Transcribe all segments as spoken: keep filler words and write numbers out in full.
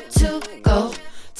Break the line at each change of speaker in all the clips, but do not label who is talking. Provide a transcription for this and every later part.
to go,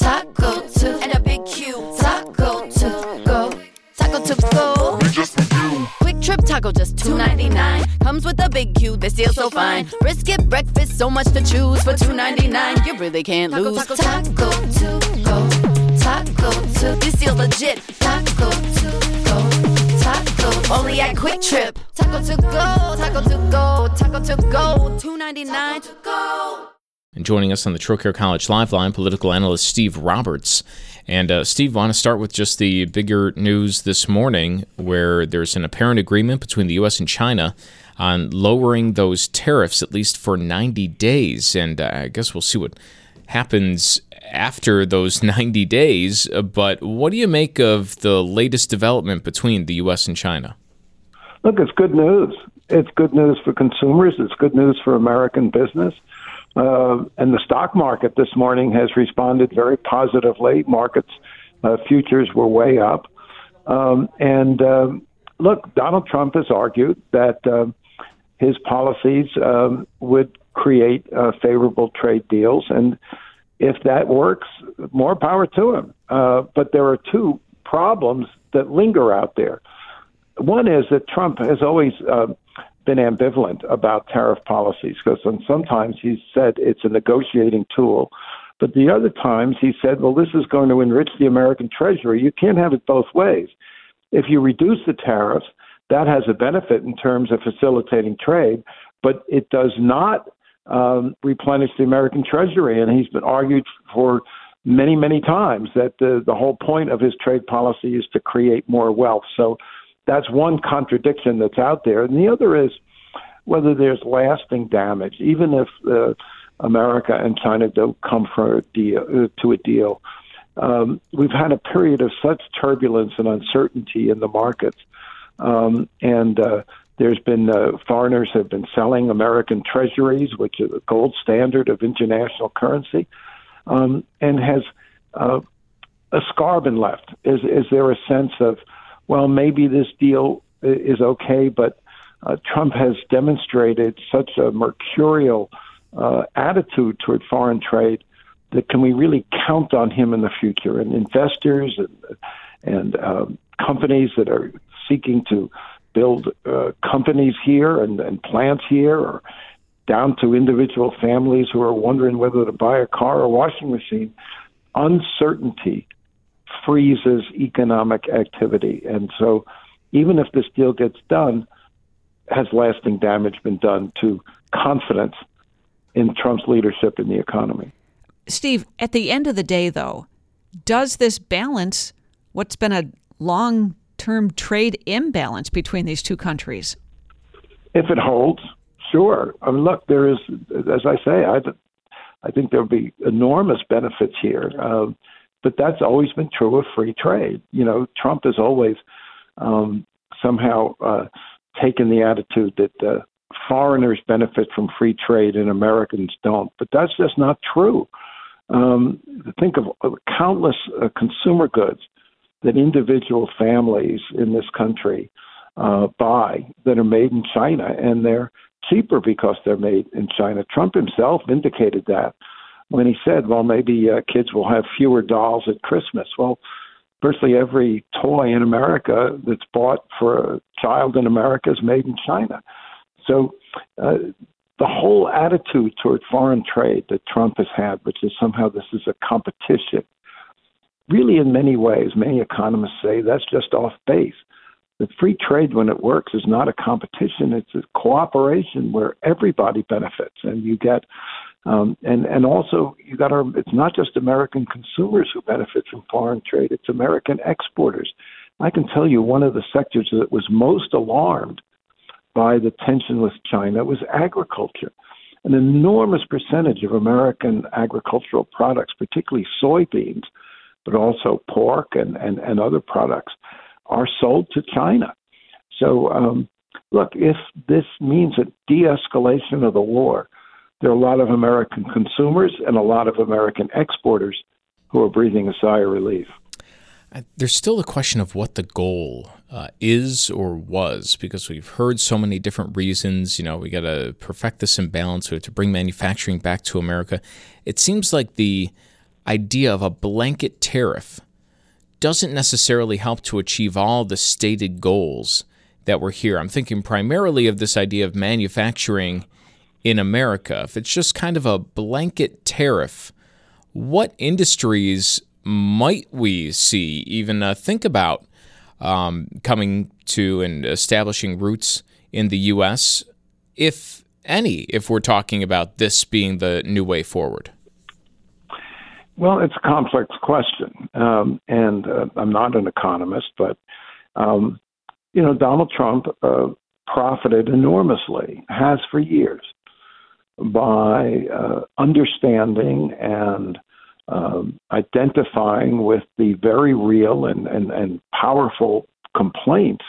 taco to, and a big Q. Taco to go, taco to go.
Just for you.
Quick Trip Taco, just two ninety-nine. Comes with a big Q, this deal so fine. Brisket breakfast, so much to choose for two ninety-nine. You really can't
Taco,
lose.
taco,
Taco to go, taco to. This deal's legit. Taco to go, taco. Only at Quick Trip. Taco to go, taco to go, taco to go. two ninety-nine to go.
And joining us on the Trocare College Live Line, political analyst Steve Roberts. And uh, Steve, I want to start with just the bigger news this morning, where there's an apparent agreement between the U S and China on lowering those tariffs, at least for ninety days. And uh, I guess we'll see what happens after those ninety days. Uh, but what do you make of the latest development between the U S and China?
Look, it's good news. It's good news for consumers. It's good news for American business. Uh, and the stock market this morning has responded very positively. Markets, uh, futures were way up. Um, and uh, look, Donald Trump has argued that uh, his policies um, would create uh, favorable trade deals. And if that works, more power to him. Uh, but there are two problems that linger out there. One is that Trump has always uh, been ambivalent about tariff policies, because sometimes he's said it's a negotiating tool, but the other times he said, well, this is going to enrich the American Treasury. You can't have it both ways. If you reduce the tariffs, that has a benefit in terms of facilitating trade, but it does not um, replenish the American Treasury. And he's been argued for many, many times that the, the whole point of his trade policy is to create more wealth. So that's one contradiction that's out there. And the other is whether there's lasting damage, even if uh, America and China don't come for a deal, uh, to a deal. Um, we've had a period of such turbulence and uncertainty in the markets. Um, and uh, there's been uh, foreigners have been selling American treasuries, which is the gold standard of international currency, um, and has uh, a scar been left. Is, is there a sense of, well, maybe this deal is okay, but uh, Trump has demonstrated such a mercurial uh, attitude toward foreign trade that can we really count on him in the future? And investors and, and um, companies that are seeking to build uh, companies here and, and plants here, or down to individual families who are wondering whether to buy a car or washing machine, uncertainty freezes economic activity. And so even if this deal gets done, has lasting damage been done to confidence in Trump's leadership in the economy?
Steve, at the end of the day, though, does this balance what's been a long-term trade imbalance between these two countries?
If it holds, sure. I mean, look, there is, as I say, I, I think there'll be enormous benefits here. Uh, But that's always been true of free trade. You know, Trump has always um, somehow uh, taken the attitude that uh, foreigners benefit from free trade and Americans don't. But that's just not true. Um, think of uh, countless uh, consumer goods that individual families in this country uh, buy that are made in China, and they're cheaper because they're made in China. Trump himself indicated that when he said, well, maybe uh, kids will have fewer dolls at Christmas. Well, virtually every toy in America that's bought for a child in America is made in China. So uh, the whole attitude toward foreign trade that Trump has had, which is somehow this is a competition, really in many ways, many economists say that's just off base. The free trade, when it works, is not a competition. It's a cooperation where everybody benefits, and you get Um, and, and also, you got to, it's not just American consumers who benefit from foreign trade, it's American exporters. I can tell you one of the sectors that was most alarmed by the tension with China was agriculture. An enormous percentage of American agricultural products, particularly soybeans, but also pork and, and, and other products, are sold to China. So, um, look, if this means a de-escalation of the war, there are a lot of American consumers and a lot of American exporters who are breathing a sigh of relief.
There's still a question of what the goal uh, is or was, because we've heard so many different reasons. You know, we got to perfect this imbalance. We have to bring manufacturing back to America. It seems like the idea of a blanket tariff doesn't necessarily help to achieve all the stated goals that were here. I'm thinking primarily of this idea of manufacturing in America. If it's just kind of a blanket tariff, what industries might we see even uh, think about um, coming to and establishing roots in the U S, if any, if we're talking about this being the new way forward?
Well, it's a complex question, um, and uh, I'm not an economist, but, um, you know, Donald Trump uh, profited enormously, has for years, by uh, understanding and um, identifying with the very real and, and, and powerful complaints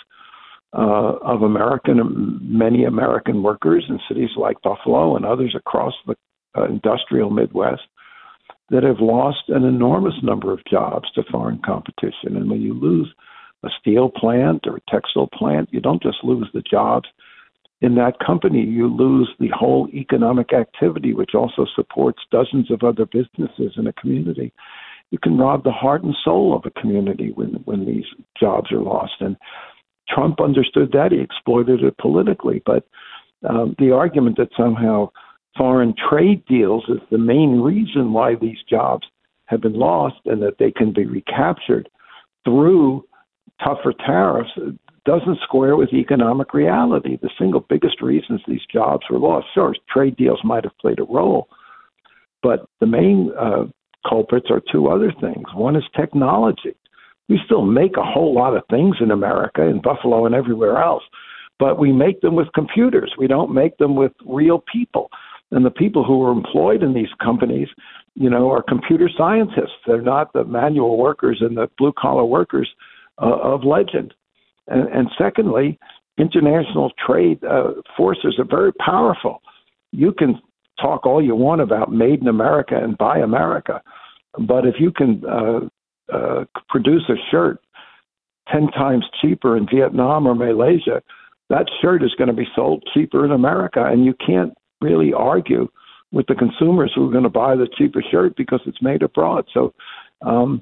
uh, of American, many American workers in cities like Buffalo and others across the uh, industrial Midwest that have lost an enormous number of jobs to foreign competition. And when you lose a steel plant or a textile plant, you don't just lose the jobs in that company, you lose the whole economic activity, which also supports dozens of other businesses in a community. You can rob the heart and soul of a community when, when these jobs are lost. And Trump understood that. He exploited it politically. But um, the argument that somehow foreign trade deals is the main reason why these jobs have been lost and that they can be recaptured through tougher tariffs doesn't square with economic reality. The single biggest reasons these jobs were lost, sure, trade deals might have played a role, but the main uh, culprits are two other things. One is technology. We still make a whole lot of things in America, in Buffalo and everywhere else, but we make them with computers. We don't make them with real people. And the people who are employed in these companies, you know, are computer scientists. They're not the manual workers and the blue-collar workers uh, of legend. And, and secondly, international trade uh, forces are very powerful. You can talk all you want about made in America and buy America, but if you can uh, uh, produce a shirt ten times cheaper in Vietnam or Malaysia, that shirt is going to be sold cheaper in America, and you can't really argue with the consumers who are going to buy the cheaper shirt because it's made abroad. So um,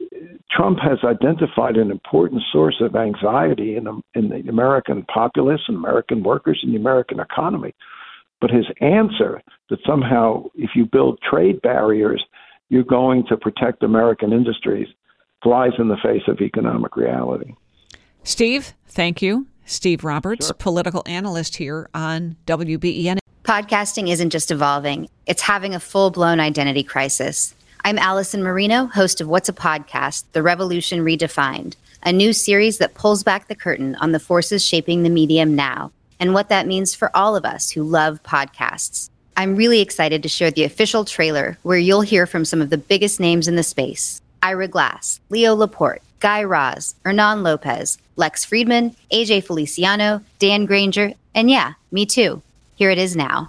Trump has identified an important source of anxiety in, the, in the American populace and American workers and the American economy. But his answer that somehow if you build trade barriers, you're going to protect American industries flies in the face of economic reality.
Steve, thank you. Steve Roberts,
Sure.
political analyst here on W B E N.
Podcasting isn't just evolving, it's having a full-blown identity crisis. I'm Allison Marino, host of What's a Podcast? The Revolution Redefined, a new series that pulls back the curtain on the forces shaping the medium now and what that means for all of us who love podcasts. I'm really excited to share the official trailer where you'll hear from some of the biggest names in the space. Ira Glass, Leo Laporte, Guy Raz, Hernan Lopez, Lex Friedman, A J Feliciano, Dan Granger, and yeah, me too. Here it is now.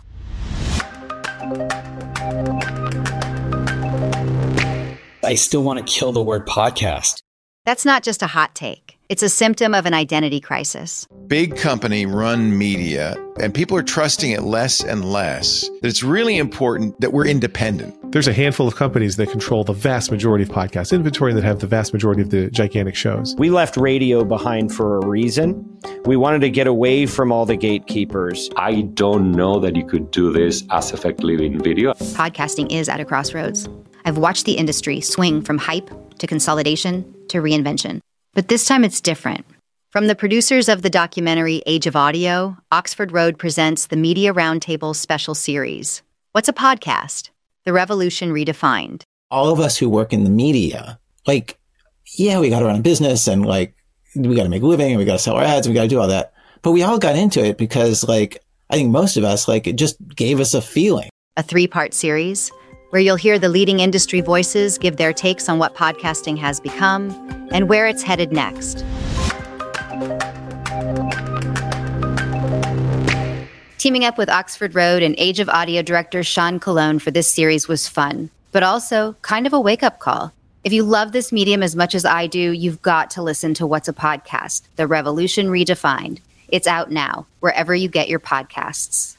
I still want to kill the word podcast.
That's not just a hot take. It's a symptom of an identity crisis.
Big company run media, and people are trusting it less and less. It's really important that we're independent.
There's a handful of companies that control the vast majority of podcast inventory that have the vast majority of the gigantic shows.
We left radio behind for a reason. We wanted to get away from all the gatekeepers.
I don't know that you could do this as effectively in video.
Podcasting is at a crossroads. I've watched the industry swing from hype to consolidation to reinvention. But this time it's different. From the producers of the documentary Age of Audio, Oxford Road presents the Media Roundtable special series. What's a podcast? The Revolution Redefined.
All of us who work in the media, like, yeah, we got to run a business and like, we got to make a living and we got to sell our ads and we got to do all that. But we all got into it because like, I think most of us, like, it just gave us a feeling.
A three-part series where you'll hear the leading industry voices give their takes on what podcasting has become and where it's headed next. Teaming up with Oxford Road and Age of Audio director Sean Colon for this series was fun, but also kind of a wake-up call. If you love this medium as much as I do, you've got to listen to What's a Podcast, The Revolution Redefined. It's out now, wherever you get your podcasts.